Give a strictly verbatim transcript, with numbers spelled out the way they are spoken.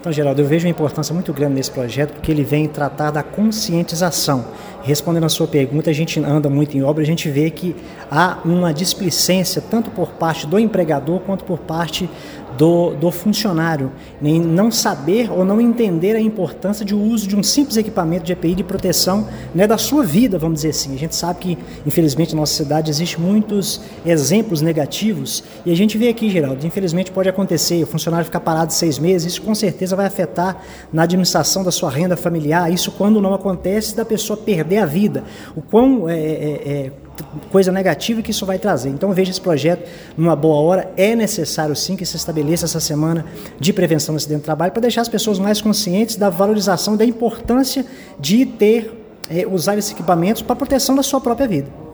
Então, Geraldo, eu vejo uma importância muito grande nesse projeto porque ele vem tratar da conscientização. Respondendo a sua pergunta, a gente anda muito em obra, a gente vê que há uma displicência tanto por parte do empregador quanto por parte do, do funcionário em não saber ou não entender a importância de uso de um simples equipamento de E P I de proteção, né, da sua vida, vamos dizer assim. A gente sabe que, infelizmente, na nossa cidade existem muitos exemplos negativos e a gente vê aqui, Geraldo, infelizmente pode acontecer, o funcionário ficar parado seis meses, isso com certeza vai afetar na administração da sua renda familiar, isso quando não acontece da pessoa perder a vida, o quão é, é, é coisa negativa que isso vai trazer. Então eu vejo esse projeto numa boa hora, é necessário sim que se estabeleça essa semana de prevenção do acidente de trabalho para deixar as pessoas mais conscientes da valorização, da importância de ter, é, usar esses equipamentos para a proteção da sua própria vida.